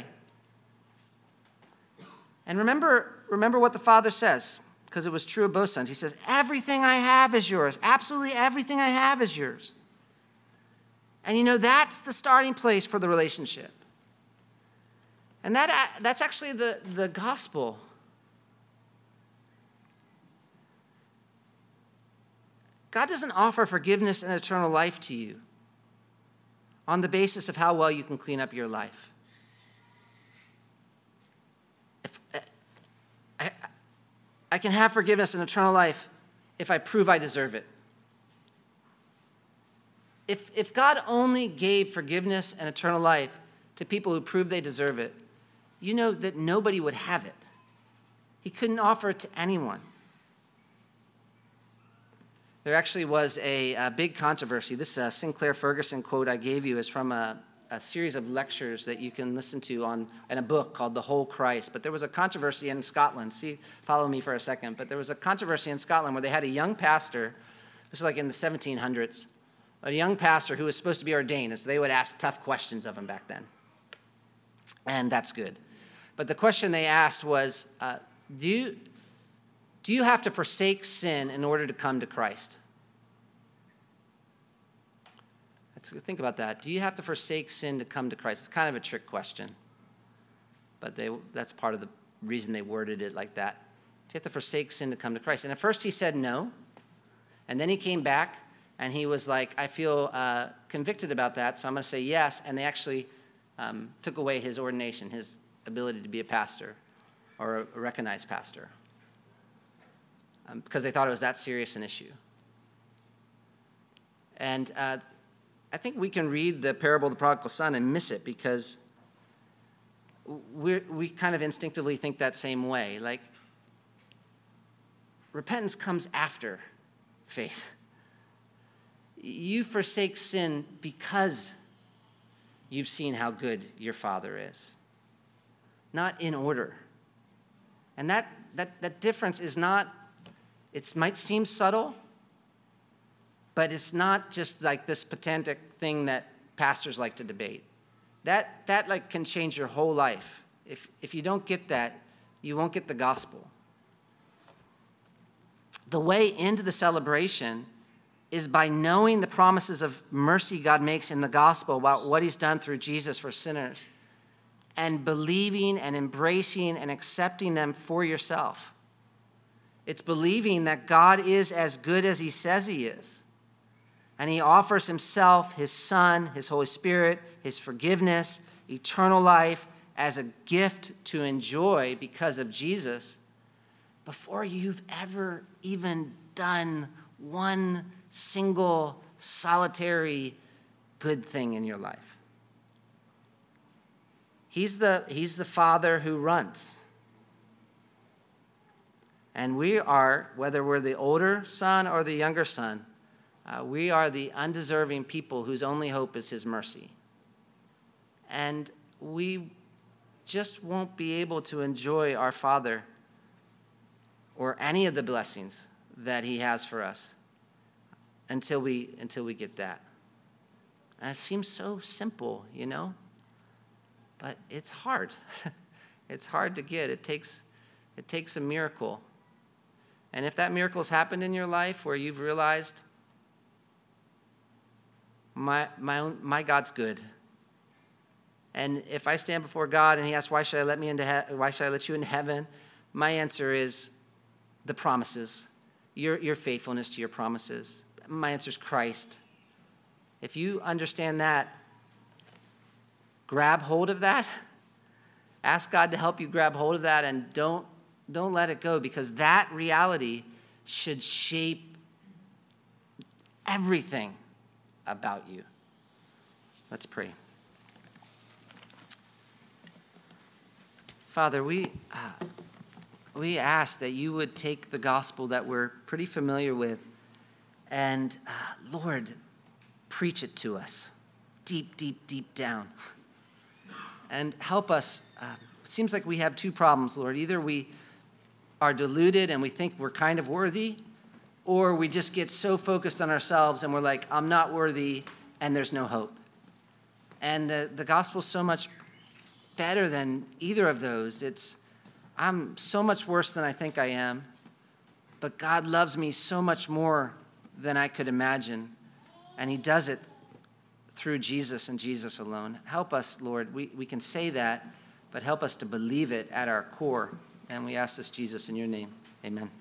And remember what the father says, because it was true of both sons. He says, everything I have is yours. Absolutely everything I have is yours. And that's the starting place for the relationship. And that's actually the gospel. God doesn't offer forgiveness and eternal life to you on the basis of how well you can clean up your life. I can have forgiveness and eternal life if I prove I deserve it. If God only gave forgiveness and eternal life to people who prove they deserve it, you know that nobody would have it. He couldn't offer it to anyone. There actually was a big controversy. This Sinclair Ferguson quote I gave you is from a series of lectures that you can listen to in a book called The Whole Christ. But there was a controversy in Scotland. Follow me for a second. But there was a controversy in Scotland where they had a young pastor, this was like in the 1700s, a young pastor who was supposed to be ordained. And so they would ask tough questions of him back then. And that's good. But the question they asked was, do you have to forsake sin in order to come to Christ? Let's think about that. Do you have to forsake sin to come to Christ? It's kind of a trick question, but that's part of the reason they worded it like that. Do you have to forsake sin to come to Christ? And at first he said no, and then he came back, and he was like, I feel convicted about that, so I'm going to say yes, and they actually took away his ordination, his ability to be a pastor or a recognized pastor. Because they thought it was that serious an issue. And I think we can read the parable of the prodigal son and miss it because we kind of instinctively think that same way. Like, repentance comes after faith. You forsake sin because you've seen how good your Father is, not in order. And that difference is not, it might seem subtle, but it's not just like this pedantic thing that pastors like to debate. That like can change your whole life. If you don't get that, you won't get the gospel. The way into the celebration is by knowing the promises of mercy God makes in the gospel about what he's done through Jesus for sinners, and believing and embracing and accepting them for yourself. It's believing that God is as good as he says he is. And he offers himself, his Son, his Holy Spirit, his forgiveness, eternal life as a gift to enjoy because of Jesus before you've ever even done one single solitary good thing in your life. He's the Father who runs. And we are, whether we're the older son or the younger son, we are the undeserving people whose only hope is his mercy. And we just won't be able to enjoy our Father or any of the blessings that he has for us until we get that. And it seems so simple, but it's hard. It's hard to get. It takes a miracle. And if that miracle's happened in your life where you've realized, my God's good. And if I stand before God and he asks, why should I let you into heaven? My answer is the promises, your faithfulness to your promises. My answer is Christ. If you understand that, grab hold of that. Ask God to help you grab hold of that, and don't let it go, because that reality should shape everything about you. Let's pray. Father, we ask that you would take the gospel that we're pretty familiar with and, Lord, preach it to us deep, deep, deep down. And help us. It seems like we have two problems, Lord. Either we are deluded and we think we're kind of worthy, or we just get so focused on ourselves and we're like, I'm not worthy and there's no hope. And the gospel's so much better than either of those. I'm so much worse than I think I am, but God loves me so much more than I could imagine, and he does it through Jesus and Jesus alone. Help us, Lord. We can say that, but help us to believe it at our core. And we ask this, Jesus, in your name. Amen.